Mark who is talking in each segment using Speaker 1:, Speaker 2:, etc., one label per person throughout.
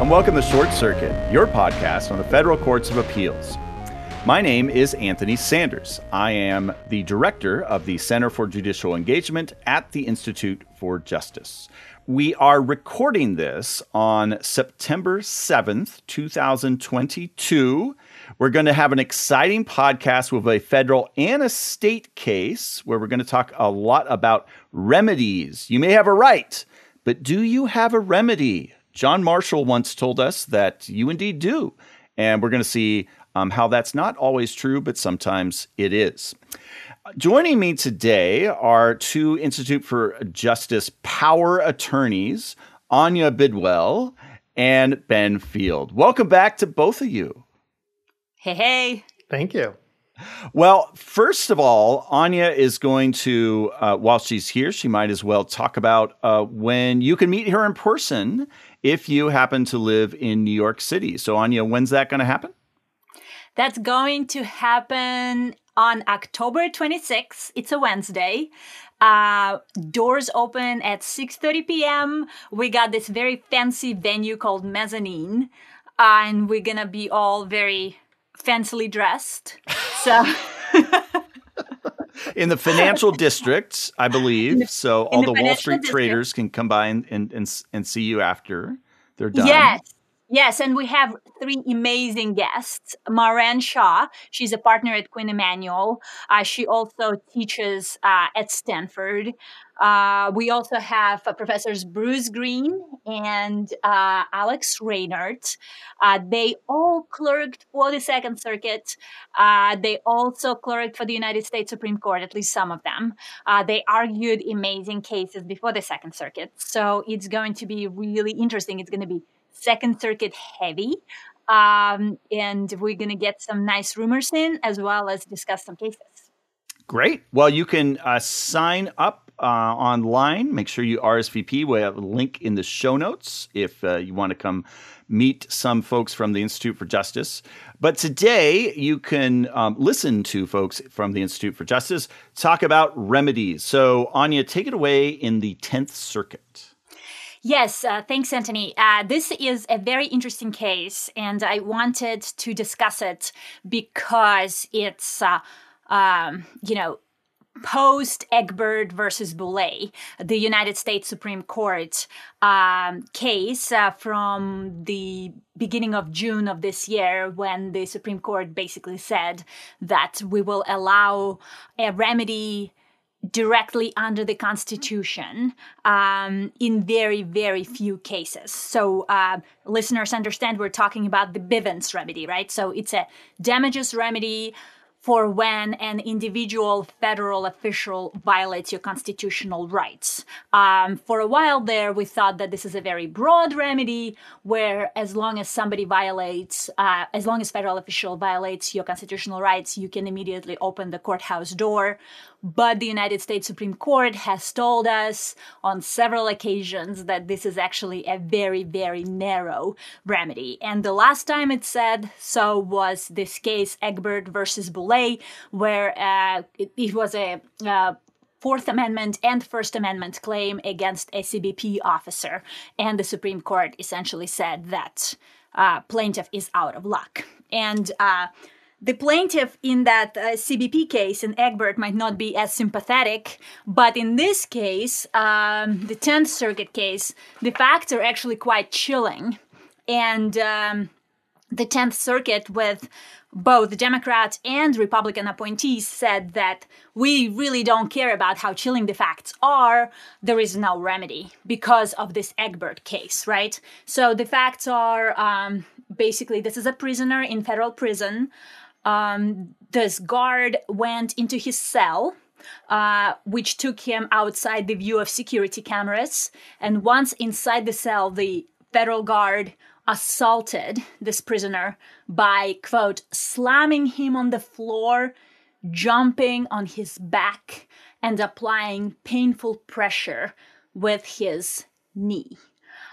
Speaker 1: and welcome to Short Circuit, your podcast on the Federal Courts of Appeals. My name is Anthony Sanders. I am the director of the Center for Judicial Engagement at the Institute for Justice. We are recording this on September 7th, 2022. We're going to have an exciting podcast with a federal and a state case where we're going to talk a lot about remedies. You may have a right, but do you have a remedy? John Marshall once told us that you indeed do. And we're going to see how that's not always true, but sometimes it is. Joining me today are two Institute for Justice power attorneys, Anya Bidwell and Ben Field. Welcome back to both of you.
Speaker 2: Hey.
Speaker 3: Thank you.
Speaker 1: Well, first of all, Anya is going to, while she's here, she might as well talk about when you can meet her in person if you happen to live in New York City. So, Anya, when's that going to happen?
Speaker 2: That's going to happen on October 26th. It's a Wednesday. Doors open at 6:30 p.m. We got this very fancy venue called Mezzanine, and we're going to be all very fancily dressed. So
Speaker 1: in the financial district, I believe. So all the Wall Street traders can come by and see you after they're done.
Speaker 2: Yes, and we have three amazing guests. Maren Shaw, she's a partner at Quinn Emanuel. She also teaches at Stanford. We also have Professors Bruce Green and Alex Reinert. They all clerked for the Second Circuit. They also clerked for the United States Supreme Court, at least some of them. They argued amazing cases before the Second Circuit. So it's going to be really interesting. It's going to be Second Circuit heavy. And we're going to get some nice rumors in as well as discuss some cases.
Speaker 1: Great. Well, you can sign up online. Make sure you RSVP. We have a link in the show notes if you want to come meet some folks from the Institute for Justice. But today you can listen to folks from the Institute for Justice talk about remedies. So, Anya, take it away in the 10th Circuit.
Speaker 2: Yes, thanks, Anthony. This is a very interesting case, and I wanted to discuss it because it's, post Egbert versus Boulay, the United States Supreme Court case from the beginning of June of this year, when the Supreme Court basically said that we will allow a remedy directly under the Constitution in very, very few cases. So listeners understand we're talking about the Bivens remedy, right? So it's a damages remedy for when an individual federal official violates your constitutional rights. For a while there, we thought that this is a very broad remedy where as long as somebody violates, as long as federal official violates your constitutional rights, you can immediately open the courthouse door. But the United States Supreme Court has told us on several occasions that this is actually a very, very narrow remedy. And the last time it said so was this case, Egbert versus Boulay, where it was a Fourth Amendment and First Amendment claim against a CBP officer. And the Supreme Court essentially said that plaintiff is out of luck. And the plaintiff in that CBP case in Egbert might not be as sympathetic, but in this case, the 10th Circuit case, the facts are actually quite chilling. And the 10th Circuit, with both Democrat and Republican appointees, said that we really don't care about how chilling the facts are. There is no remedy because of this Egbert case, right? So the facts are basically this is a prisoner in federal prison. This guard went into his cell, which took him outside the view of security cameras. And once inside the cell, the federal guard assaulted this prisoner by, quote, slamming him on the floor, jumping on his back, and applying painful pressure with his knee.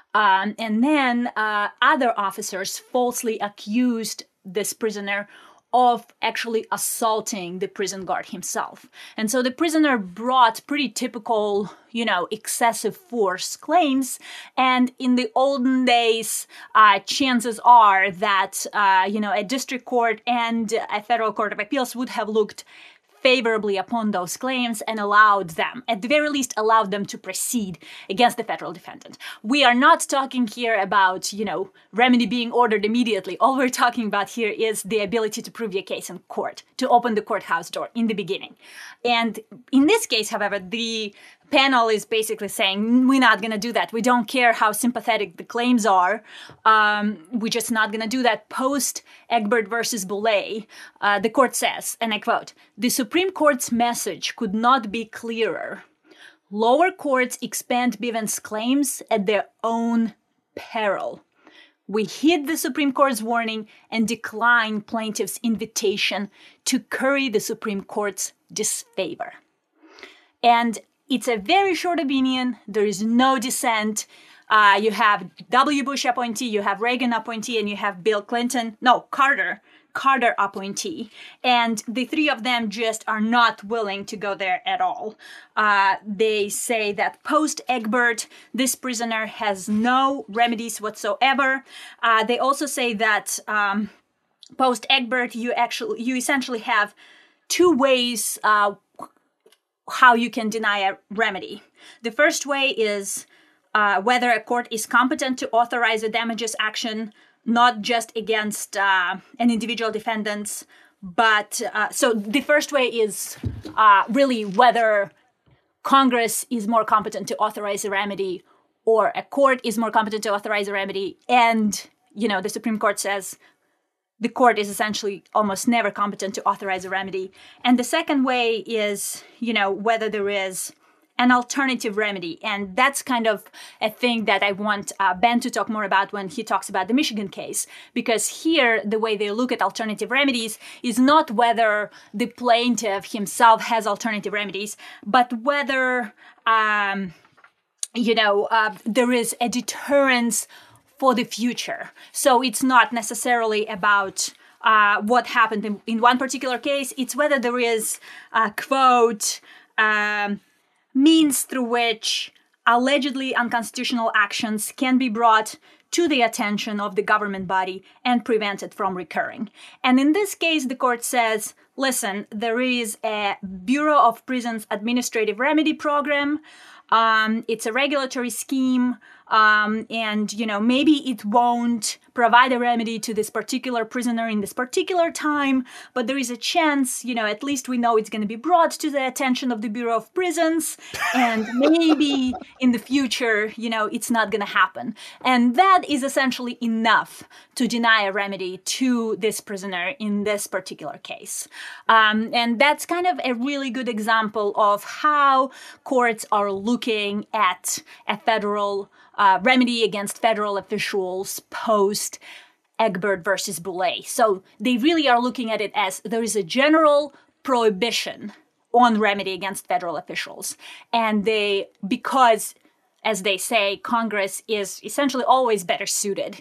Speaker 2: And then other officers falsely accused this prisoner of actually assaulting the prison guard himself. And so the prisoner brought pretty typical, excessive force claims. And in the olden days, chances are that, a district court and a federal court of appeals would have looked favorably upon those claims and allowed them, at the very least, allowed them to proceed against the federal defendant. We are not talking here about, remedy being ordered immediately. All we're talking about here is the ability to prove your case in court, to open the courthouse door in the beginning. And in this case, however, the panel is basically saying, we're not going to do that. We don't care how sympathetic the claims are. We're just not going to do that. Post Egbert versus Boulay, the court says, and I quote, "The Supreme Court's message could not be clearer. Lower courts expand Bivens' claims at their own peril. We heed the Supreme Court's warning and decline plaintiffs' invitation to curry the Supreme Court's disfavor." And it's a very short opinion. There is no dissent. You have W. Bush appointee, you have Reagan appointee, and you have Carter appointee. And the three of them just are not willing to go there at all. They say that post Egbert, this prisoner has no remedies whatsoever. They also say that post Egbert, you essentially have two ways how you can deny a remedy. The first way is whether a court is competent to authorize a damages action, not just against an individual defendant, but so the first way is really whether Congress is more competent to authorize a remedy or a court is more competent to authorize a remedy. And, the Supreme Court says the court is essentially almost never competent to authorize a remedy. And the second way is, whether there is an alternative remedy. And that's kind of a thing that I want Ben to talk more about when he talks about the Michigan case. Because here, the way they look at alternative remedies is not whether the plaintiff himself has alternative remedies, but whether, there is a deterrence for the future. So it's not necessarily about what happened in one particular case. It's whether there is a quote, means through which allegedly unconstitutional actions can be brought to the attention of the government body and prevented from recurring. And in this case, the court says, listen, there is a Bureau of Prisons Administrative Remedy Program. It's a regulatory scheme. And, maybe it won't provide a remedy to this particular prisoner in this particular time, but there is a chance, at least we know it's going to be brought to the attention of the Bureau of Prisons, and maybe in the future, it's not going to happen. And that is essentially enough to deny a remedy to this prisoner in this particular case. And that's kind of a really good example of how courts are looking at a federal remedy against federal officials post Egbert versus Boulay. So they really are looking at it as there is a general prohibition on remedy against federal officials. And because, as they say, Congress is essentially always better suited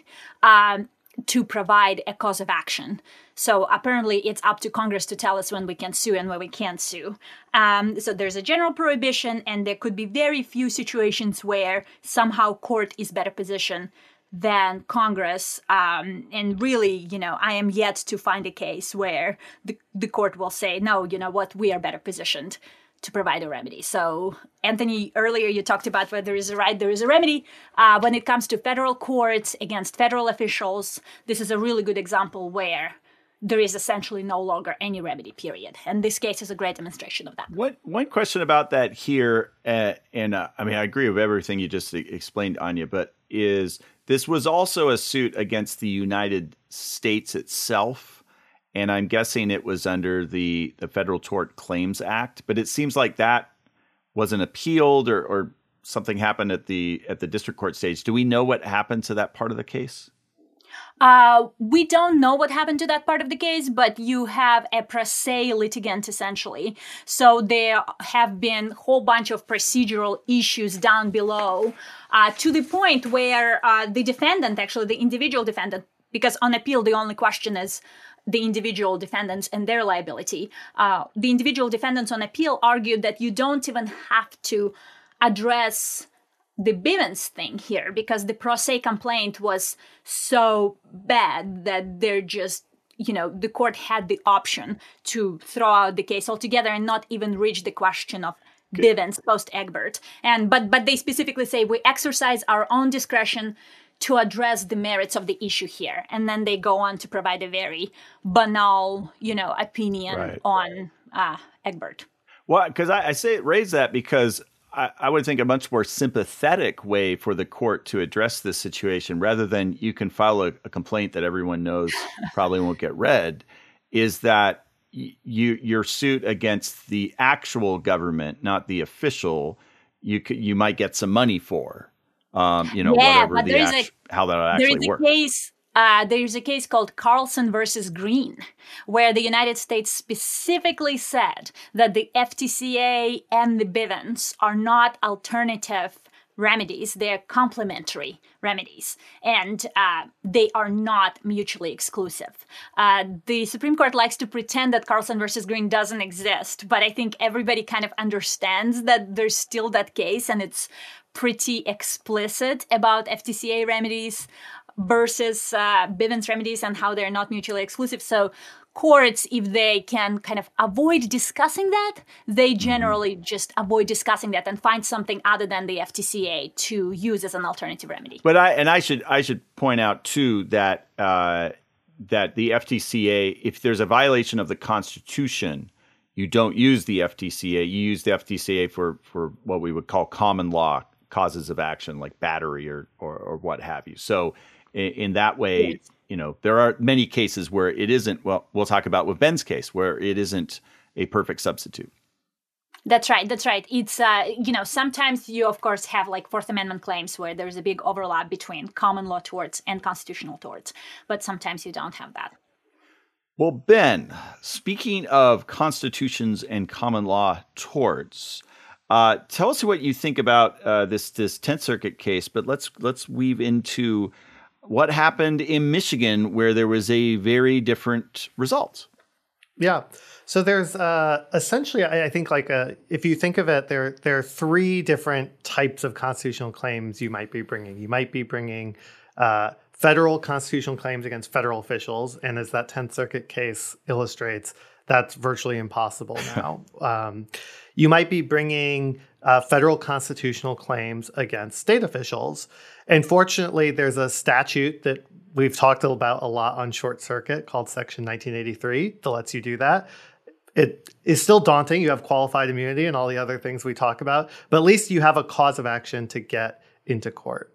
Speaker 2: to provide a cause of action. So apparently it's up to Congress to tell us when we can sue and when we can't sue. So there's a general prohibition, and there could be very few situations where somehow court is better positioned than Congress. And really, I am yet to find a case where the court will say, no, you know what, we are better positioned to provide a remedy. So, Anthony, earlier you talked about where there is a right, there is a remedy. When it comes to federal courts against federal officials, this is a really good example where there is essentially no longer any remedy, period. And this case is a great demonstration of that.
Speaker 1: One question about that here, I agree with everything you just explained, Anya, but this was also a suit against the United States itself. And I'm guessing it was under the Federal Tort Claims Act, but it seems like that wasn't appealed or something happened at the district court stage. Do we know what happened to that part of the case?
Speaker 2: We don't know what happened to that part of the case, but you have a pro se litigant, essentially. So there have been a whole bunch of procedural issues down below to the point where the defendant, actually the individual defendant, because on appeal, the only question is the individual defendants and their liability. The individual defendants on appeal argued that you don't even have to address the Bivens thing here because the pro se complaint was so bad that they're just, the court had the option to throw out the case altogether and not even reach the question of Bivens post Egbert. But they specifically say we exercise our own discretion to address the merits of the issue here. And then they go on to provide a very banal, opinion on Egbert.
Speaker 1: Well, because I raise that because I would think a much more sympathetic way for the court to address this situation, rather than you can file a complaint that everyone knows probably won't get read, is that your suit against the actual government, not the official, you might get some money for, whatever how that actually works.
Speaker 2: There's a case called Carlson versus Green, where the United States specifically said that the FTCA and the Bivens are not alternative remedies. They're complementary remedies, and they are not mutually exclusive. The Supreme Court likes to pretend that Carlson versus Green doesn't exist, but I think everybody kind of understands that there's still that case, and it's pretty explicit about FTCA remedies versus Bivens remedies and how they're not mutually exclusive. So courts, if they can kind of avoid discussing that, they generally just avoid discussing that and find something other than the FTCA to use as an alternative remedy.
Speaker 1: But I should point out too that that the FTCA, if there's a violation of the Constitution, you don't use the FTCA. You use the FTCA for what we would call common law causes of action, like battery or what have you. So in that way, there are many cases where it isn't, well, we'll talk about with Ben's case, where it isn't a perfect substitute.
Speaker 2: That's right. It's, sometimes you, of course, have like Fourth Amendment claims where there's a big overlap between common law torts and constitutional torts, but sometimes you don't have that.
Speaker 1: Well, Ben, speaking of constitutions and common law torts, tell us what you think about this 10th Circuit case, but let's weave into what happened in Michigan, where there was a very different result.
Speaker 3: Yeah. So there's essentially, I think, if you think of it, there are three different types of constitutional claims you might be bringing. You might be bringing federal constitutional claims against federal officials. And as that 10th Circuit case illustrates, that's virtually impossible now. You might be bringing federal constitutional claims against state officials. And fortunately, there's a statute that we've talked about a lot on Short Circuit called Section 1983 that lets you do that. It is still daunting. You have qualified immunity and all the other things we talk about, but at least you have a cause of action to get into court.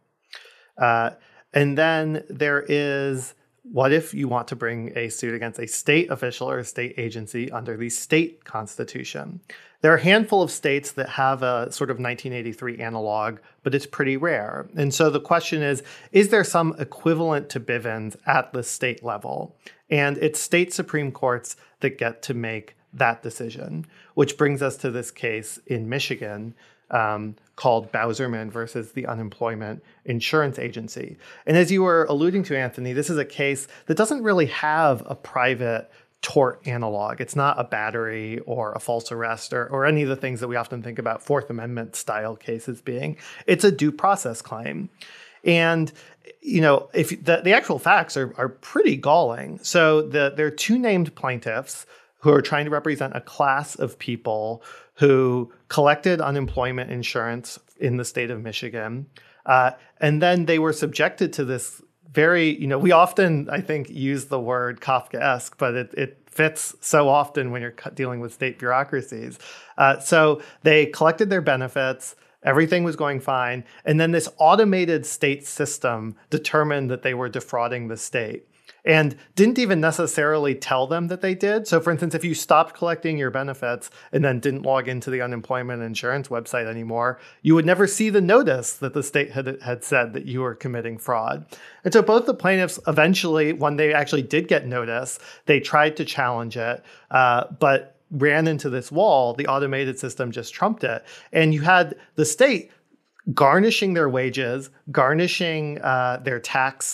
Speaker 3: And then there is, what if you want to bring a suit against a state official or a state agency under the state constitution? There are a handful of states that have a sort of 1983 analog, but it's pretty rare. And so the question is there some equivalent to Bivens at the state level? And it's state Supreme Courts that get to make that decision, which brings us to this case in Michigan called Bauserman versus the Unemployment Insurance Agency. And as you were alluding to, Anthony, this is a case that doesn't really have a private tort analog. It's not a battery or a false arrest or any of the things that we often think about Fourth Amendment style cases being. It's a due process claim. And, if the actual facts are pretty galling. So there are two named plaintiffs who are trying to represent a class of people who collected unemployment insurance in the state of Michigan. And then they were subjected to this very, we often, I think, use the word Kafkaesque, but it fits so often when you're dealing with state bureaucracies. So they collected their benefits. Everything was going fine. And then this automated state system determined that they were defrauding the state and didn't even necessarily tell them that they did. So, for instance, if you stopped collecting your benefits and then didn't log into the unemployment insurance website anymore, you would never see the notice that the state had said that you were committing fraud. And so both the plaintiffs eventually, when they actually did get notice, they tried to challenge it, but ran into this wall. The automated system just trumped it. And you had the state garnishing their wages, garnishing their tax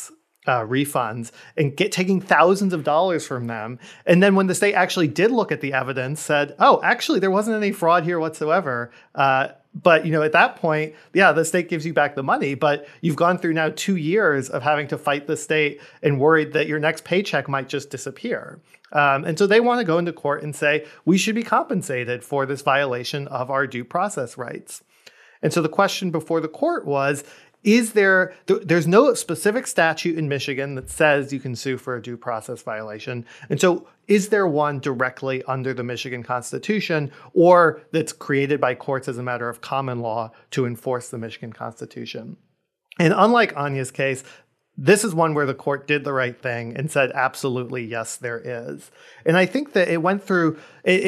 Speaker 3: refunds and taking thousands of dollars from them. And then when the state actually did look at the evidence, said, oh, actually, there wasn't any fraud here whatsoever. But, at that point, the state gives you back the money, but you've gone through now 2 years of having to fight the state and worried that your next paycheck might just disappear. And so they want to go into court and say, we should be compensated for this violation of our due process rights. And so the question before the court was, there's no specific statute in Michigan that says you can sue for a due process violation. And so is there one directly under the Michigan Constitution or that's created by courts as a matter of common law to enforce the Michigan Constitution? And unlike Anya's case, this is one where the court did the right thing and said, absolutely, yes, there is. And I think that it went through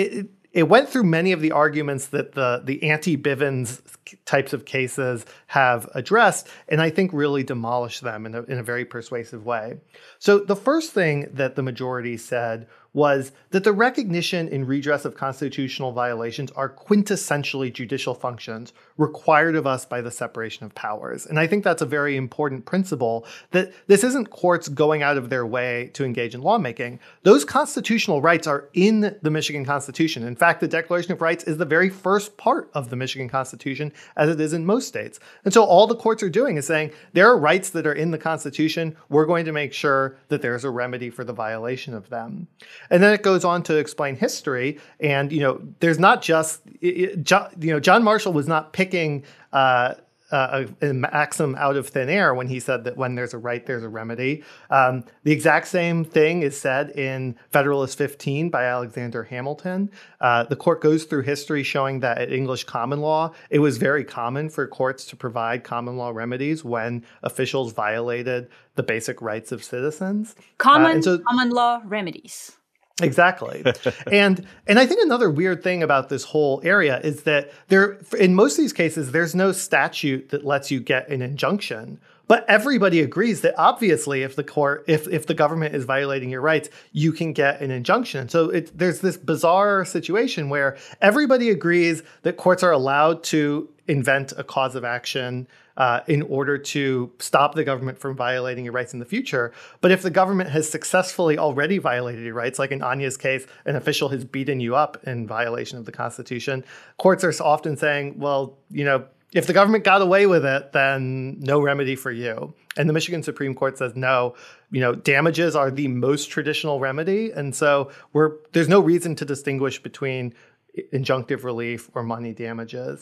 Speaker 3: many of the arguments that the anti-Bivens types of cases have addressed, and I think really demolished them in a very persuasive way. So the first thing that the majority said was that the recognition and redress of constitutional violations are quintessentially judicial functions required of us by the separation of powers. And I think that's a very important principle, that this isn't courts going out of their way to engage in lawmaking. Those constitutional rights are in the Michigan Constitution. In fact, the Declaration of Rights is the very first part of the Michigan Constitution, as it is in most states. And so all the courts are doing is saying, there are rights that are in the Constitution. We're going to make sure that there's a remedy for the violation of them. And then it goes on to explain history. And, there's not just, John Marshall was not picking a maxim out of thin air when he said that when there's a right, there's a remedy. The exact same thing is said in Federalist 15 by Alexander Hamilton. The court goes through history showing that at English common law, it was very common for courts to provide common law remedies when officials violated the basic rights of citizens.
Speaker 2: Common law remedies.
Speaker 3: Exactly. And I think another weird thing about this whole area is that in most of these cases, there's no statute that lets you get an injunction. But everybody agrees that obviously if the government is violating your rights, you can get an injunction. So there's this bizarre situation where everybody agrees that courts are allowed to invent a cause of action in order to stop the government from violating your rights in the future. But if the government has successfully already violated your rights, like in Anya's case, an official has beaten you up in violation of the Constitution, courts are often saying, well, if the government got away with it, then no remedy for you. And the Michigan Supreme Court says, no, damages are the most traditional remedy. And so there's no reason to distinguish between injunctive relief or money damages.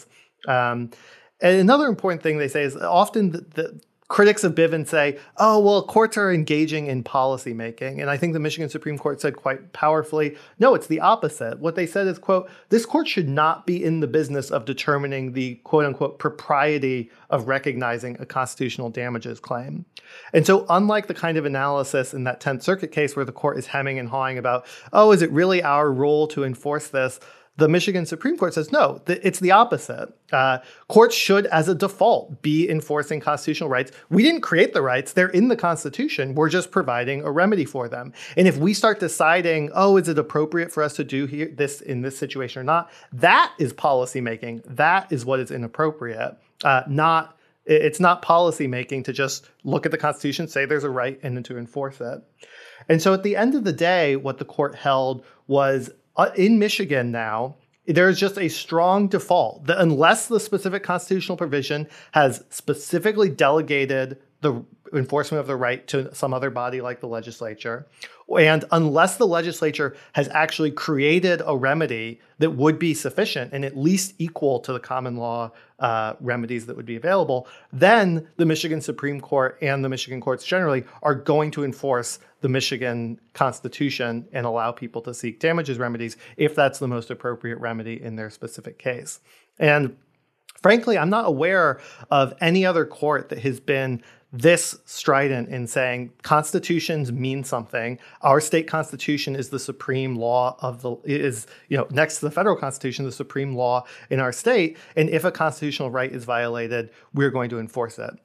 Speaker 3: And another important thing they say is often the critics of Bivens say, oh, well, courts are engaging in policy making. And I think the Michigan Supreme Court said quite powerfully, no, it's the opposite. What they said is, quote, this court should not be in the business of determining the, quote unquote, propriety of recognizing a constitutional damages claim. And so unlike the kind of analysis in that 10th Circuit case where the court is hemming and hawing about, oh, is it really our role to enforce this? The Michigan Supreme Court says, no, it's the opposite. Courts should, as a default, be enforcing constitutional rights. We didn't create the rights. They're in the Constitution. We're just providing a remedy for them. And if we start deciding, oh, is it appropriate for us to do this in this situation or not, that is policymaking. That is what is inappropriate. It's not policymaking to just look at the Constitution, say there's a right, and then to enforce it. And so at the end of the day, what the court held was, in Michigan now, there's just a strong default that unless the specific constitutional provision has specifically delegated the enforcement of the right to some other body like the legislature, and unless the legislature has actually created a remedy that would be sufficient and at least equal to the common law remedies that would be available, then the Michigan Supreme Court and the Michigan courts generally are going to enforce the Michigan Constitution and allow people to seek damages remedies if that's the most appropriate remedy in their specific case. And frankly, I'm not aware of any other court that has been this strident in saying constitutions mean something. Our state constitution is the supreme law next to the federal constitution, the supreme law in our state. And if a constitutional right is violated, we're going to enforce it.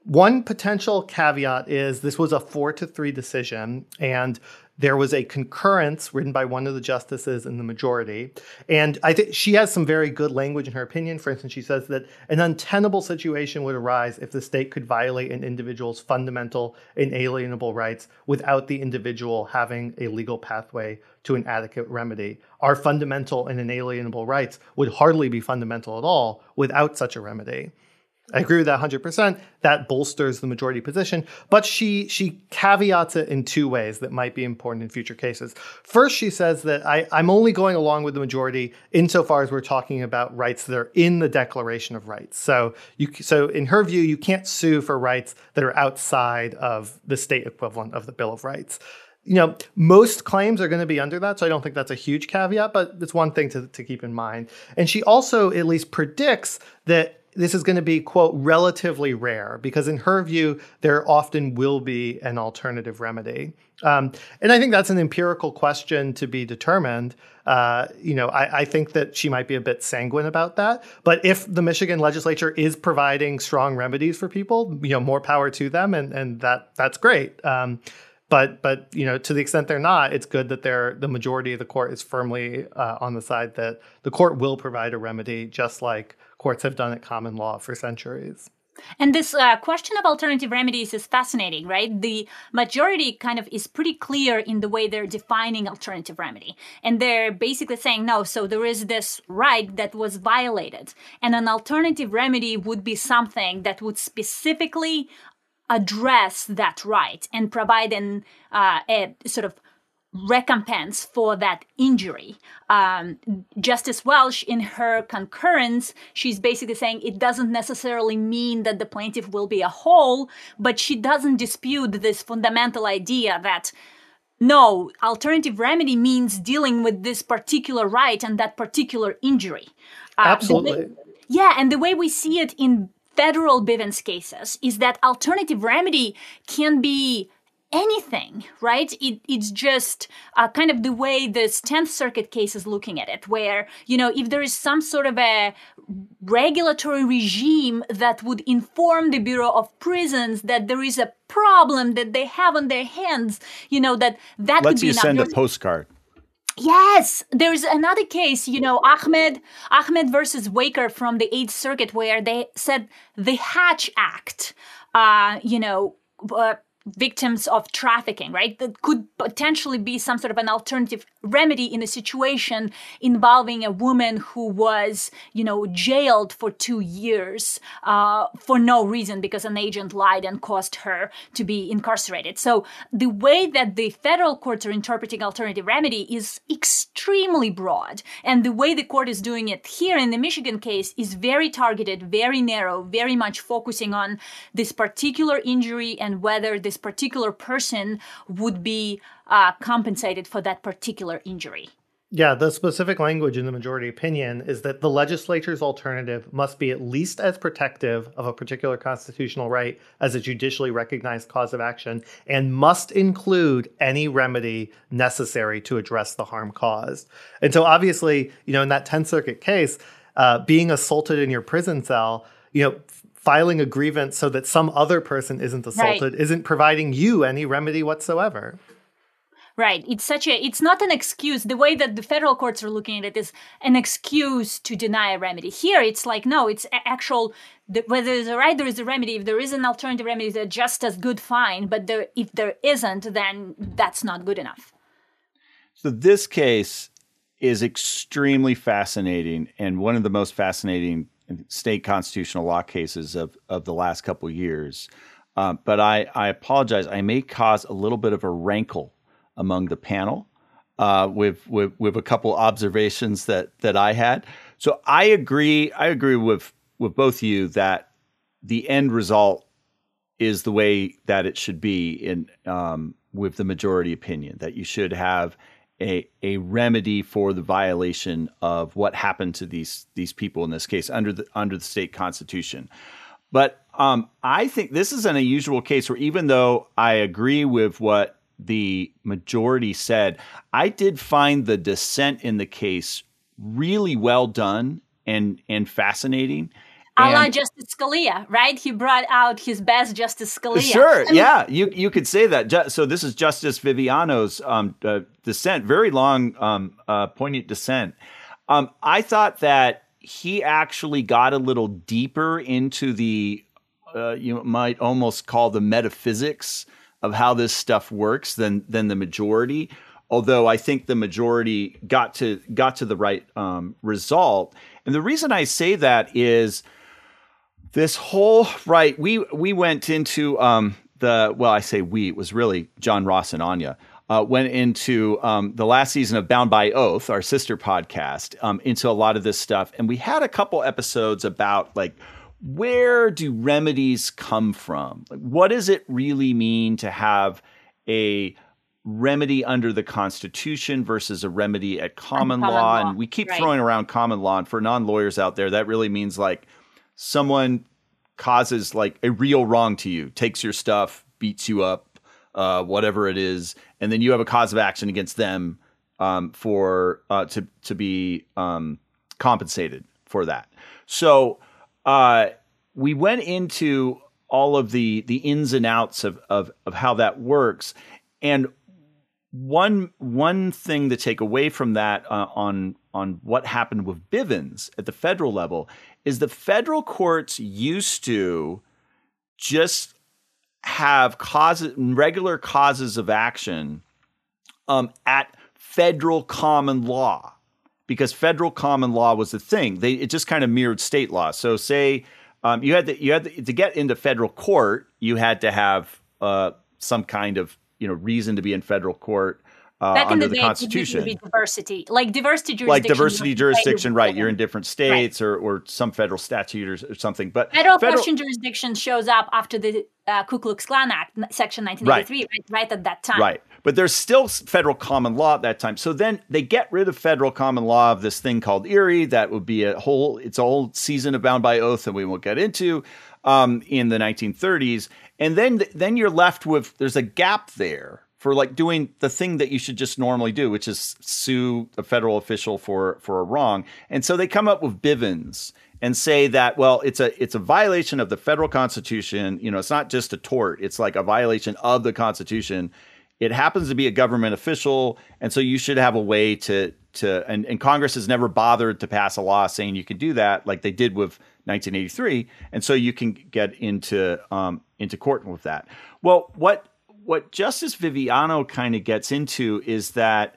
Speaker 3: One potential caveat is this was a 4-3 decision, and there was a concurrence written by one of the justices in the majority. And I think she has some very good language in her opinion. For instance, she says that an untenable situation would arise if the state could violate an individual's fundamental inalienable rights without the individual having a legal pathway to an adequate remedy. Our fundamental and inalienable rights would hardly be fundamental at all without such a remedy. I agree with that 100%. That bolsters the majority position, but she caveats it in two ways that might be important in future cases. First, she says that I'm only going along with the majority insofar as we're talking about rights that are in the Declaration of Rights. So in her view, you can't sue for rights that are outside of the state equivalent of the Bill of Rights. Most claims are going to be under that, so I don't think that's a huge caveat, but it's one thing to keep in mind. And she also at least predicts that this is going to be, quote, relatively rare, because in her view, there often will be an alternative remedy. And I think that's an empirical question to be determined. I think that she might be a bit sanguine about that. But if the Michigan legislature is providing strong remedies for people, more power to them, and that's great. But to the extent they're not, it's good that the majority of the court is firmly on the side that the court will provide a remedy, just like courts have done at common law for centuries.
Speaker 2: And this question of alternative remedies is fascinating, right? The majority kind of is pretty clear in the way they're defining alternative remedy. And they're basically saying, no, so there is this right that was violated. And an alternative remedy would be something that would specifically address that right and provide a sort of recompense for that injury. Justice Welch, in her concurrence, she's basically saying it doesn't necessarily mean that the plaintiff will be a whole, but she doesn't dispute this fundamental idea that no, alternative remedy means dealing with this particular right and that particular injury.
Speaker 3: Absolutely.
Speaker 2: And the way we see it in federal Bivens cases is that alternative remedy can be anything, right? It's just kind of the way this 10th Circuit case is looking at it, where, if there is some sort of a regulatory regime that would inform the Bureau of Prisons that there is a problem that they have on their hands, that
Speaker 1: Let's
Speaker 2: could be
Speaker 1: you
Speaker 2: enough.
Speaker 1: send a postcard.
Speaker 2: Yes, there's another case, Ahmed versus Waker from the 8th Circuit, where they said the Hatch Act, victims of trafficking, right? That could potentially be some sort of an alternative remedy in a situation involving a woman who was, jailed for 2 years for no reason because an agent lied and caused her to be incarcerated. So the way that the federal courts are interpreting alternative remedy is extremely broad. And the way the court is doing it here in the Michigan case is very targeted, very narrow, very much focusing on this particular injury and whether this particular person would be compensated for that particular injury.
Speaker 3: Yeah, the specific language in the majority opinion is that the legislature's alternative must be at least as protective of a particular constitutional right as a judicially recognized cause of action and must include any remedy necessary to address the harm caused. And so obviously, in that 10th Circuit case, being assaulted in your prison cell, filing a grievance so that some other person isn't assaulted isn't providing you any remedy whatsoever.
Speaker 2: Right. It's not an excuse. The way that the federal courts are looking at it is an excuse to deny a remedy. Here, it's like, no, it's actual, whether there's a right, there is a remedy. If there is an alternative remedy, they're just as good, fine. But if there isn't, then that's not good enough.
Speaker 1: So this case is extremely fascinating and one of the most fascinating state constitutional law cases of the last couple of years. But I apologize. I may cause a little bit of a rankle among the panel with a couple observations that I had. So I agree with both of you that the end result is the way that it should be in with the majority opinion, that you should have a remedy for the violation of what happened to these people in this case under the state constitution. But I think this is an unusual case where even though I agree with what the majority said, I did find the dissent in the case really well done and fascinating.
Speaker 2: A la Justice Scalia, right? He brought out his best Justice Scalia.
Speaker 1: Sure, yeah, you could say that. So this is Justice Viviano's dissent, very long, poignant dissent. I thought that he actually got a little deeper into the, you might almost call the metaphysics of how this stuff works than the majority. Although I think the majority got to the right result. And the reason I say that is this whole right. We went into it was really John Ross and Anya. Went into the last season of Bound by Oath, our sister podcast, into a lot of this stuff. And we had a couple episodes about like, where do remedies come from? Like, what does it really mean to have a remedy under the Constitution versus a remedy at common law? And we keep throwing around common law. And for non-lawyers out there, that really means like someone causes like a real wrong to you, takes your stuff, beats you up, whatever it is, and then you have a cause of action against them to be compensated for that. So we went into all of the ins and outs of how that works, and one thing to take away from that on what happened with Bivens at the federal level is the federal courts used to just have regular causes of action at federal common law, because federal common law was the thing. It just kind of mirrored state law. So say you had to get into federal court, you had to have some kind of reason to be in federal court under the Constitution.
Speaker 2: Diversity jurisdiction.
Speaker 1: Like diversity jurisdiction, right? You're in different states, right, or some federal statute or something. But
Speaker 2: federal question jurisdiction shows up after the Ku Klux Klan Act, Section 1983, right at that time.
Speaker 1: Right. But there's still federal common law at that time. So then they get rid of federal common law of this thing called Erie. That would be it's a whole season of Bound by Oath that we won't get into in the 1930s. And then you're left with, there's a gap there for like doing the thing that you should just normally do, which is sue a federal official for a wrong. And so they come up with Bivens and say that, well, it's a violation of the federal Constitution. It's not just a tort. It's like a violation of the Constitution. It happens to be a government official. And so you should have a way and Congress has never bothered to pass a law saying you can do that like they did with 1983. And so you can get into court with that. Well, what Justice Viviano kind of gets into is that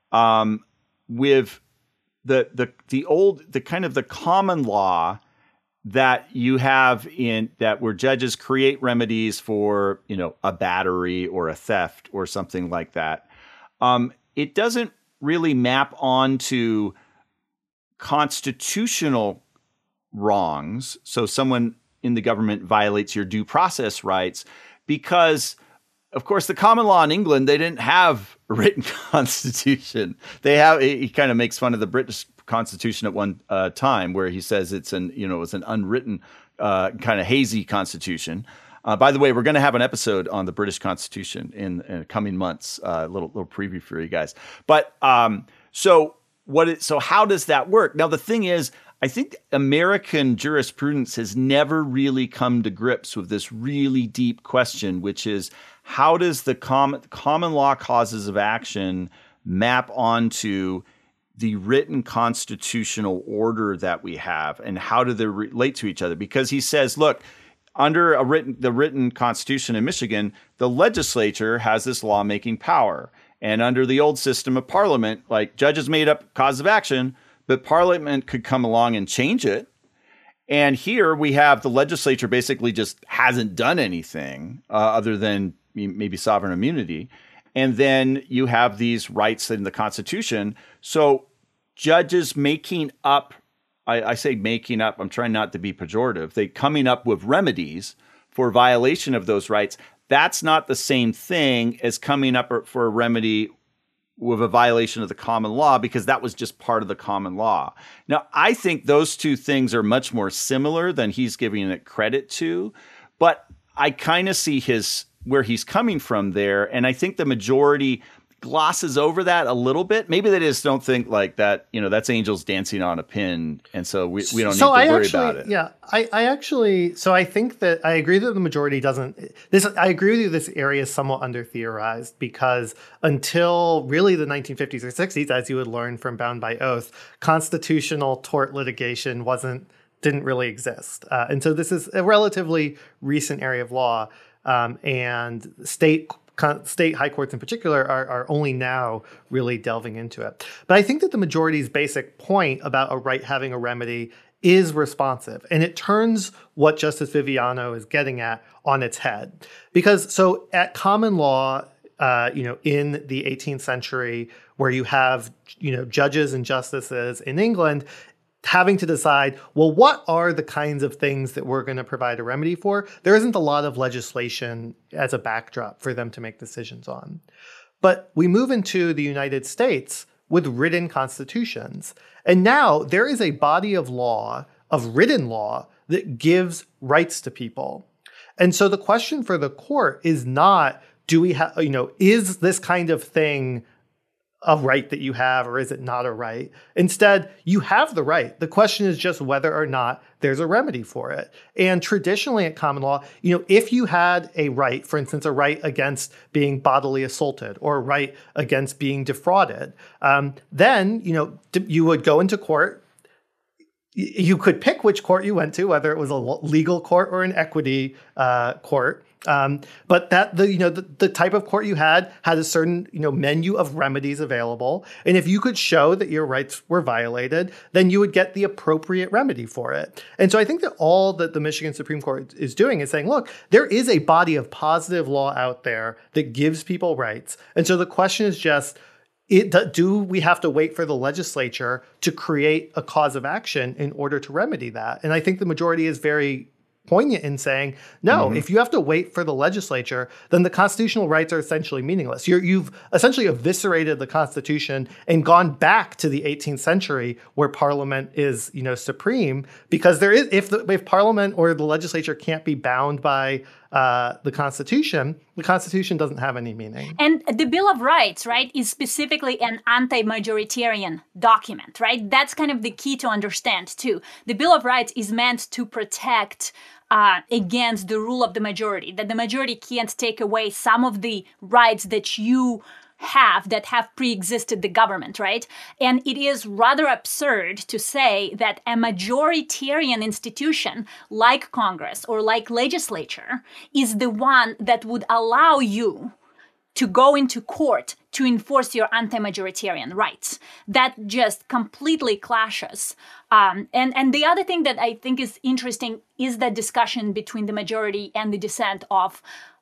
Speaker 1: with the kind of the common law that you have in that where judges create remedies for a battery or a theft or something like that, it doesn't really map onto constitutional wrongs. So someone in the government violates your due process rights because, of course, the common law in England, they didn't have a written constitution. He kind of makes fun of the British Constitution at one time where he says it's an unwritten kind of hazy constitution. By the way, we're going to have an episode on the British Constitution in coming months, a little preview for you guys. But so how does that work? Now, the thing is, I think American jurisprudence has never really come to grips with this really deep question, which is how does the common law causes of action map onto the written constitutional order that we have, and how do they relate to each other? Because he says, look, under the written constitution in Michigan, the legislature has this lawmaking power. And under the old system of parliament, like judges made up cause of action, but parliament could come along and change it. And here we have the legislature basically just hasn't done anything other than maybe sovereign immunity. And then you have these rights in the Constitution. So judges making up, I say making up, I'm trying not to be pejorative, they coming up with remedies for violation of those rights. That's not the same thing as coming up for a remedy with a violation of the common law, because that was just part of the common law. Now, I think those two things are much more similar than he's giving it credit to, but I kind of see where he's coming from there. And I think the majority glosses over that a little bit. Maybe they just don't think like that, that's angels dancing on a pin. And so we don't need to worry about it.
Speaker 3: Yeah, I think that I agree that the majority doesn't. I agree with you. This area is somewhat under theorized because until really the 1950s or 60s, as you would learn from Bound by Oath, constitutional tort litigation didn't really exist. And so this is a relatively recent area of law, and state high courts in particular are only now really delving into it. But I think that the majority's basic point about a right having a remedy is responsive, and it turns what Justice Viviano is getting at on its head. Because so at common law, in the 18th century, where you have, judges and justices in England having to decide, well, what are the kinds of things that we're going to provide a remedy for? There isn't a lot of legislation as a backdrop for them to make decisions on. But we move into the United States with written constitutions. And now there is a body of law, of written law, that gives rights to people. And so the question for the court is not, is this kind of thing a right that you have, or is it not a right? Instead, you have the right. The question is just whether or not there's a remedy for it. And traditionally at common law, if you had a right, for instance, a right against being bodily assaulted or a right against being defrauded, then, you would go into court. You could pick which court you went to, whether it was a legal court or an equity court. But that the type of court you had a certain menu of remedies available, and if you could show that your rights were violated, then you would get the appropriate remedy for it. And so I think that all that the Michigan Supreme Court is doing is saying, look, there is a body of positive law out there that gives people rights, and so the question is just, do we have to wait for the legislature to create a cause of action in order to remedy that? And I think the majority is very poignant in saying, no, if you have to wait for the legislature, then the constitutional rights are essentially meaningless. You've essentially eviscerated the Constitution and gone back to the 18th century where Parliament is, supreme, because there is, if Parliament or the legislature can't be bound by the Constitution doesn't have any meaning.
Speaker 2: And the Bill of Rights, right, is specifically an anti-majoritarian document, right? That's kind of the key to understand, too. The Bill of Rights is meant to protect against the rule of the majority, that the majority can't take away some of the rights that you have that have pre-existed the government, right? And it is rather absurd to say that a majoritarian institution like Congress or like legislature is the one that would allow you to go into court to enforce your anti-majoritarian rights. That just completely clashes. And the other thing that I think is interesting is the discussion between the majority and the dissent of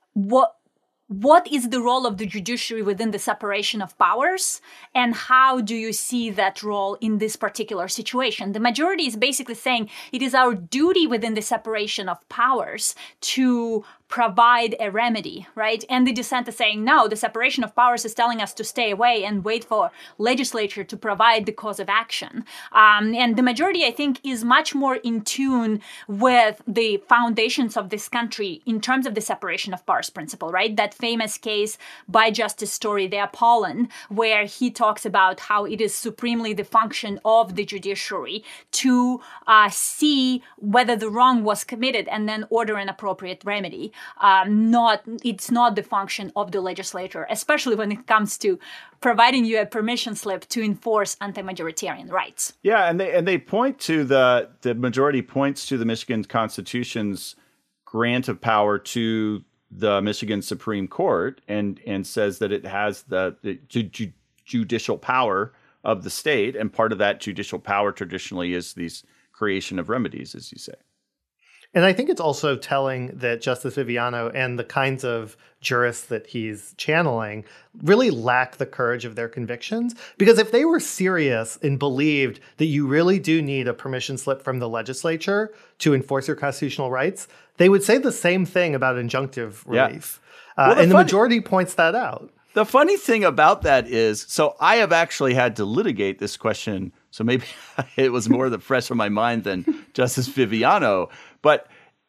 Speaker 2: what is the role of the judiciary within the separation of powers, and how do you see that role in this particular situation? The majority is basically saying it is our duty within the separation of powers to provide a remedy, right? And the dissent is saying, no, the separation of powers is telling us to stay away and wait for legislature to provide the cause of action. And the majority, I think, is much more in tune with the foundations of this country in terms of the separation of powers principle, right? That famous case by Justice Story, the Apollon, where he talks about how it is supremely the function of the judiciary to see whether the wrong was committed and then order an appropriate remedy. It's not the function of the legislature, especially when it comes to providing you a permission slip to enforce anti-majoritarian rights.
Speaker 1: Yeah, and they point to the majority points to the Michigan Constitution's grant of power to the Michigan Supreme Court and says that it has the judicial power of the state, and part of that judicial power traditionally is these creation of remedies, as you say.
Speaker 3: And I think it's also telling that Justice Viviano and the kinds of jurists that he's channeling really lack the courage of their convictions. Because if they were serious and believed that you really do need a permission slip from the legislature to enforce your constitutional rights, they would say the same thing about injunctive relief. Yeah. Well, and the majority points that out.
Speaker 1: The funny thing about that is, so I have actually had to litigate this question, so maybe it was more fresh on my mind than Justice Viviano. But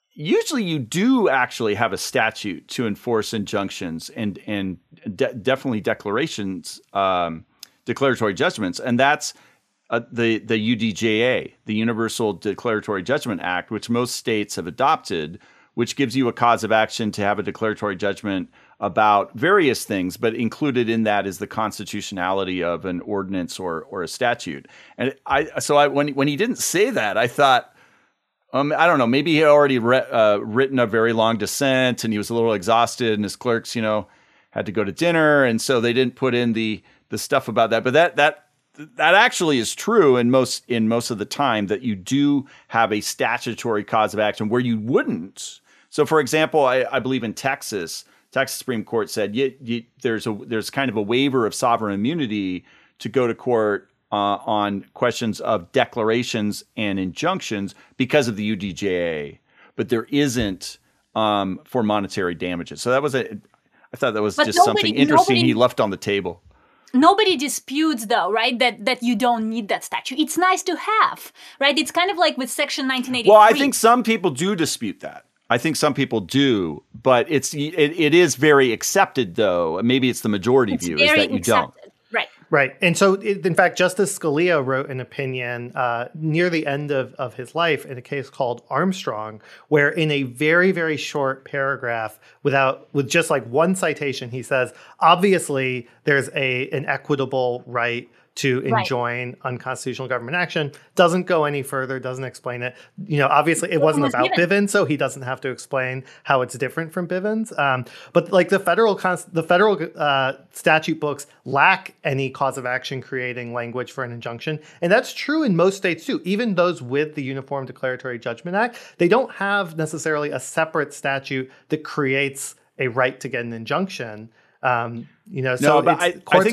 Speaker 1: usually you do actually have a statute to enforce injunctions and definitely declarations, declaratory judgments, and that's the UDJA, the Universal Declaratory Judgment Act, which most states have adopted, which gives you a cause of action to have a declaratory judgment about various things, but included in that is the constitutionality of an ordinance or a statute. And when he didn't say that, I thought, I don't know, maybe he had already written a very long dissent and he was a little exhausted and his clerks, had to go to dinner. And so they didn't put in the stuff about that. But that actually is true in most of the time, that you do have a statutory cause of action where you wouldn't. So, for example, I believe in Texas Supreme Court said there's kind of a waiver of sovereign immunity to go to court on questions of declarations and injunctions because of the UDJA, but there isn't for monetary damages. So I thought that was just something interesting he left on the table.
Speaker 2: Nobody disputes, though, right, that you don't need that statute. It's nice to have, right? It's kind of like with Section 1983.
Speaker 1: Well, I think some people do dispute that. I think some people do, but it is very accepted, though. Maybe it's the majority view is that you don't.
Speaker 3: Right. And so, in fact, Justice Scalia wrote an opinion near the end of his life in a case called Armstrong, where in a very, very short paragraph, with just like one citation, he says, obviously, there's an equitable right to enjoin unconstitutional government action. Doesn't go any further, doesn't explain it. Obviously it wasn't about Bivens, so he doesn't have to explain how it's different from Bivens. But like the federal statute books lack any cause of action creating language for an injunction. And that's true in most states too. Even those with the Uniform Declaratory Judgment Act, they don't have necessarily a separate statute that creates a right to get an injunction. I think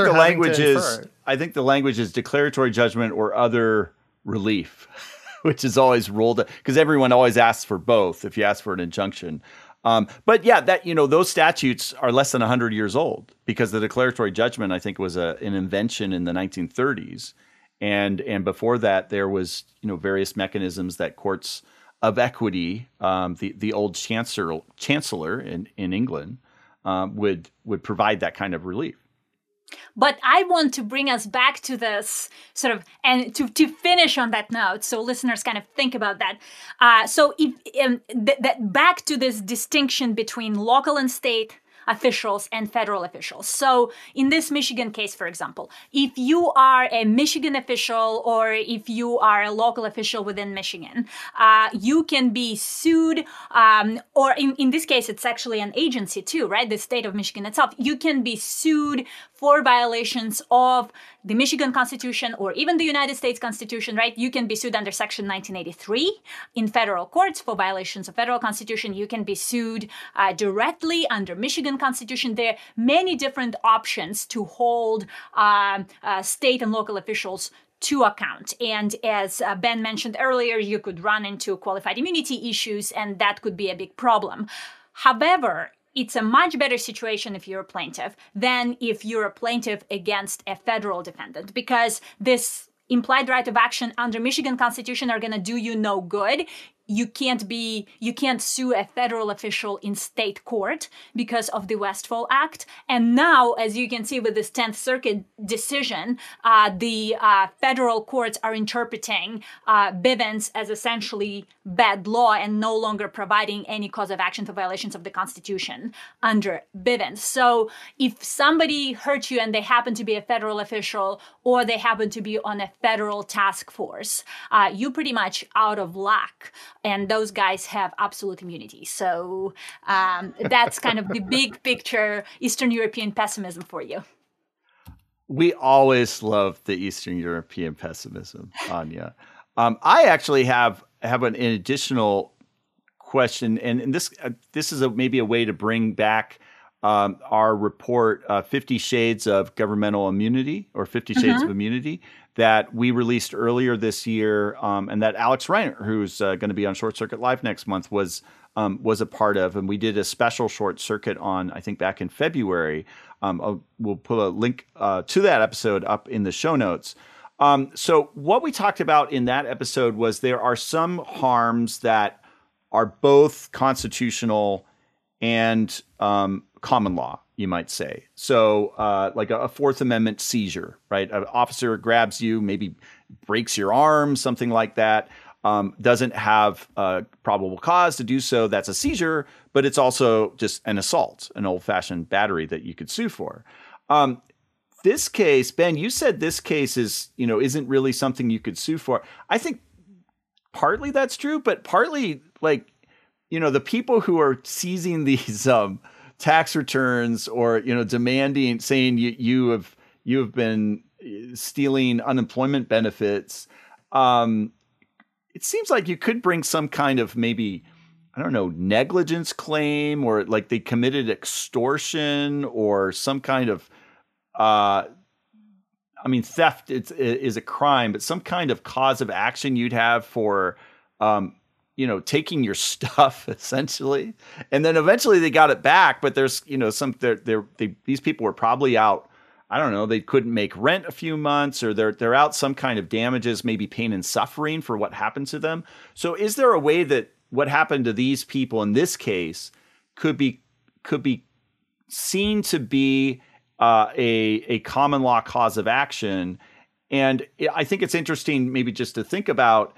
Speaker 3: the language is declaratory judgment or other relief, which is always rolled because everyone always asks for both if you ask for an injunction. But yeah, those statutes are less than 100 years old because the declaratory judgment, I think, was an invention in the 1930s. And before that, there was, various mechanisms that courts of equity, the old chancellor in England, would provide that kind of relief.
Speaker 2: But I want to bring us back to this sort of, and to finish on that note, so listeners kind of think about that. So back to this distinction between local and state officials and federal officials. So in this Michigan case, for example, if you are a Michigan official or if you are a local official within Michigan, you can be sued, or in this case, it's actually an agency too, right? The state of Michigan itself. You can be sued for violations of the Michigan Constitution or even the United States Constitution, right? You can be sued under Section 1983 in federal courts for violations of federal Constitution. You can be sued directly under Michigan Constitution. There are many different options to hold state and local officials to account. And as Ben mentioned earlier, you could run into qualified immunity issues, and that could be a big problem. However, it's a much better situation if you're a plaintiff than if you're a plaintiff against a federal defendant, because this implied right of action under Michigan Constitution are going to do you no good. You can't sue a federal official in state court because of the Westfall Act. And now, as you can see with this 10th Circuit decision, the federal courts are interpreting Bivens as essentially bad law and no longer providing any cause of action for violations of the Constitution under Bivens. So if somebody hurt you and they happen to be a federal official or they happen to be on a federal task force, you're pretty much out of luck. And those guys have absolute immunity. So that's kind of the big picture Eastern European pessimism for you.
Speaker 1: We always love the Eastern European pessimism, Anya. I actually have an additional question, and this is maybe a way to bring back our report, 50 Shades of Governmental Immunity, or 50 Shades of Immunity, that we released earlier this year, and that Alex Reiner, who's going to be on Short Circuit Live next month, was a part of. And we did a special Short Circuit on, I think, back in February. We'll put a link to that episode up in the show notes. So what we talked about in that episode was there are some harms that are both constitutional and common law, you might say. So like a Fourth Amendment seizure, right? An officer grabs you, maybe breaks your arm, something like that, doesn't have probable cause to do so. That's a seizure, but it's also just an assault, an old-fashioned battery that you could sue for. This case, Ben, you said this case isn't really something you could sue for. I think partly that's true, but partly the people who are seizing these tax returns or demanding, saying you have been stealing unemployment benefits. It seems like you could bring some kind of maybe, I don't know, negligence claim, or like they committed extortion or some kind of theft is a crime, but some kind of cause of action you'd have for, taking your stuff essentially. And then eventually they got it back, but there's, these people were probably out. I don't know. They couldn't make rent a few months, or they're out some kind of damages, maybe pain and suffering for what happened to them. So is there a way that what happened to these people in this case could be seen to be a common law cause of action? And I think it's interesting maybe just to think about,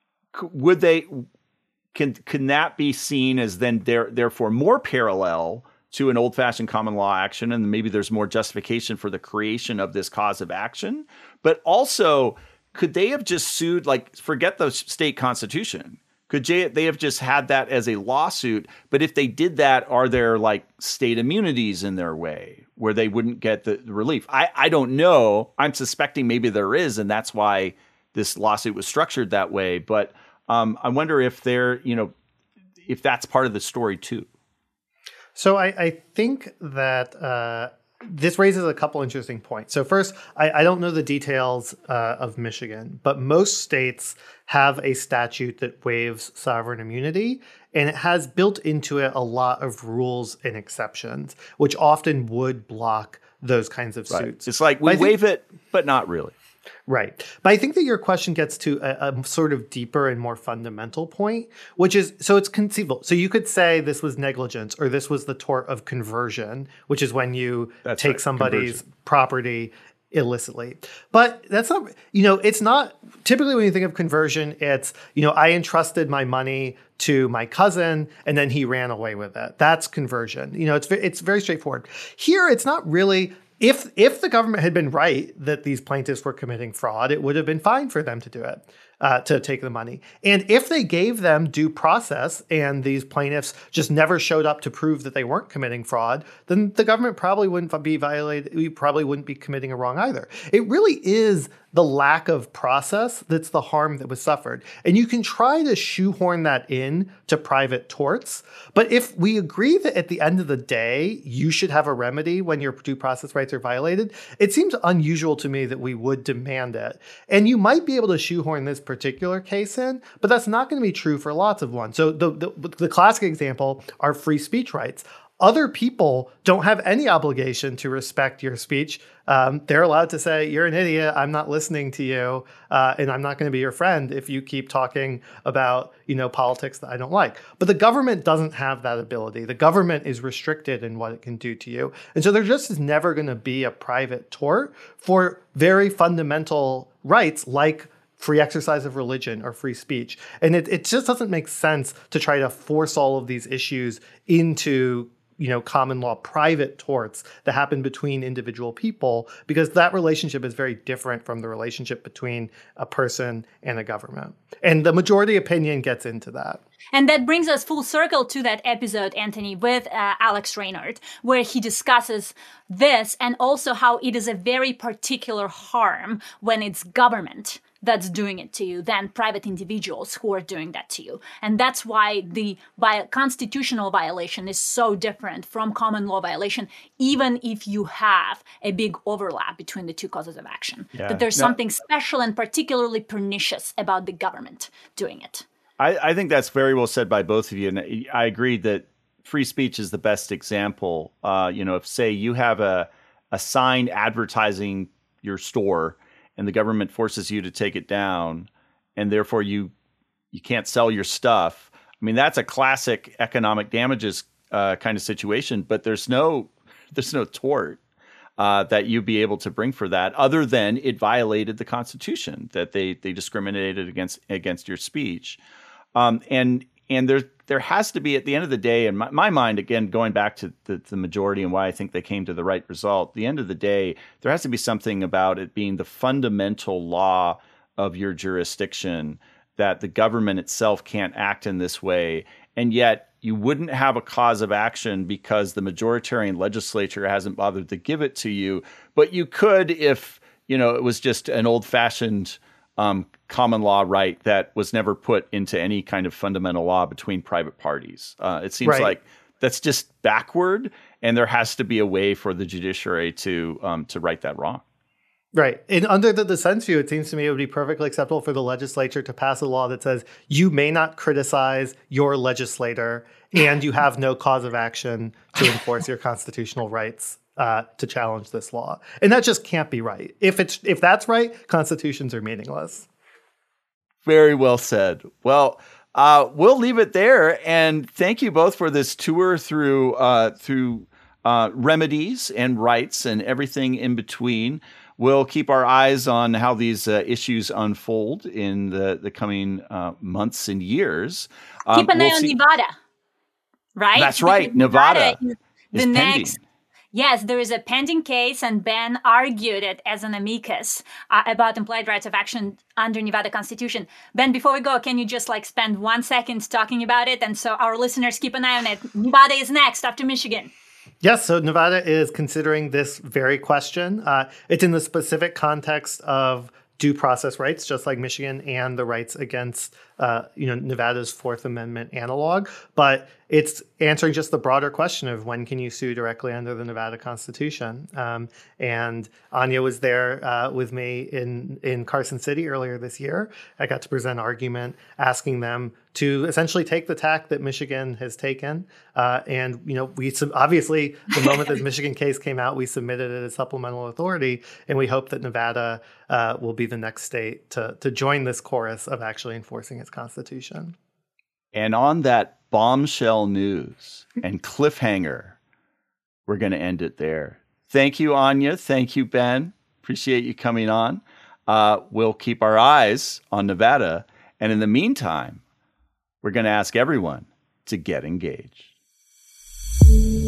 Speaker 1: can that be seen as then therefore more parallel to an old-fashioned common law action, and maybe there's more justification for the creation of this cause of action? But also, could they have just sued, forget the state constitution? Could they have just had that as a lawsuit? But if they did that, are there state immunities in their way where they wouldn't get the relief? I don't know. I'm suspecting maybe there is, and that's why this lawsuit was structured that way. But I wonder if if that's part of the story too.
Speaker 3: So I think that this raises a couple interesting points. So first, I don't know the details of Michigan, but most states have a statute that waives sovereign immunity, and it has built into it a lot of rules and exceptions, which often would block those kinds of suits.
Speaker 1: It's like we waive it, but not really.
Speaker 3: Right. But I think that your question gets to a sort of deeper and more fundamental point, which is, so it's conceivable. So you could say this was negligence, or this was the tort of conversion, which is when you take somebody's property illicitly. But that's not, it's not, typically when you think of conversion, it's, I entrusted my money to my cousin and then he ran away with it. That's conversion. It's very straightforward. Here, it's not really. If the government had been right that these plaintiffs were committing fraud, it would have been fine for them to do it, to take the money. And if they gave them due process and these plaintiffs just never showed up to prove that they weren't committing fraud, then the government probably wouldn't be violated. We probably wouldn't be committing a wrong either. It really is the lack of process that's the harm that was suffered. And you can try to shoehorn that in to private torts. But if we agree that at the end of the day, you should have a remedy when your due process rights are violated, it seems unusual to me that we would demand it. And you might be able to shoehorn this particular case in, but that's not going to be true for lots of ones. So the classic example are free speech rights. Other people don't have any obligation to respect your speech. They're allowed to say, you're an idiot, I'm not listening to you, and I'm not going to be your friend if you keep talking about, politics that I don't like. But the government doesn't have that ability. The government is restricted in what it can do to you. And so there just is never going to be a private tort for very fundamental rights like free exercise of religion or free speech. And it just doesn't make sense to try to force all of these issues into common law private torts that happen between individual people, because that relationship is very different from the relationship between a person and a government. And the majority opinion gets into that.
Speaker 2: And that brings us full circle to that episode, Anthony, with Alex Raynard, where he discusses this and also how it is a very particular harm when it's government that's doing it to you than private individuals who are doing that to you. And that's why the constitutional violation is so different from common law violation, even if you have a big overlap between the two causes of action. Yeah. That there's something special and particularly pernicious about the government doing it.
Speaker 1: I think that's very well said by both of you. And I agree that free speech is the best example. If, say, you have a sign advertising your store and the government forces you to take it down, and therefore you can't sell your stuff, I mean, that's a classic economic damages kind of situation, but there's no tort that you'd be able to bring for that, other than it violated the Constitution, that they discriminated against your speech. And there has to be, at the end of the day, in my mind, again, going back to the majority and why I think they came to the right result, at the end of the day, there has to be something about it being the fundamental law of your jurisdiction that the government itself can't act in this way. And yet you wouldn't have a cause of action because the majoritarian legislature hasn't bothered to give it to you. But you could if, it was just an old-fashioned common law right that was never put into any kind of fundamental law between private parties. It seems like that's just backward, and there has to be a way for the judiciary to right that wrong.
Speaker 3: Right. And under the dissent view, it seems to me it would be perfectly acceptable for the legislature to pass a law that says you may not criticize your legislator and you have no cause of action to enforce your constitutional rights to challenge this law. And that just can't be right. If that's right, constitutions are meaningless.
Speaker 1: Very well said. Well, we'll leave it there. And thank you both for this tour through remedies and rights and everything in between. We'll keep our eyes on how these issues unfold in the coming months and years.
Speaker 2: Keep an eye on Nevada, right?
Speaker 1: That's right. Nevada is
Speaker 2: the
Speaker 1: pending.
Speaker 2: next. Yes, there is a pending case, and Ben argued it as an amicus about implied rights of action under Nevada Constitution. Ben, before we go, can you just spend 1 second talking about it? And so our listeners keep an eye on it. Nevada is next after Michigan.
Speaker 3: Yes, so Nevada is considering this very question. It's in the specific context of due process rights, just like Michigan, and the rights against Nevada's Fourth Amendment analog. But it's answering just the broader question of when can you sue directly under the Nevada Constitution. And Anya was there with me in Carson City earlier this year. I got to present an argument asking them to essentially take the tack that Michigan has taken. And we obviously, the moment this Michigan case came out, we submitted it as supplemental authority. And we hope that Nevada will be the next state to join this chorus of actually enforcing its Constitution.
Speaker 1: And on that bombshell news and cliffhanger, we're going to end it there. Thank you, Anya. Thank you, Ben. Appreciate you coming on. We'll keep our eyes on Nevada. And in the meantime, we're going to ask everyone to get engaged.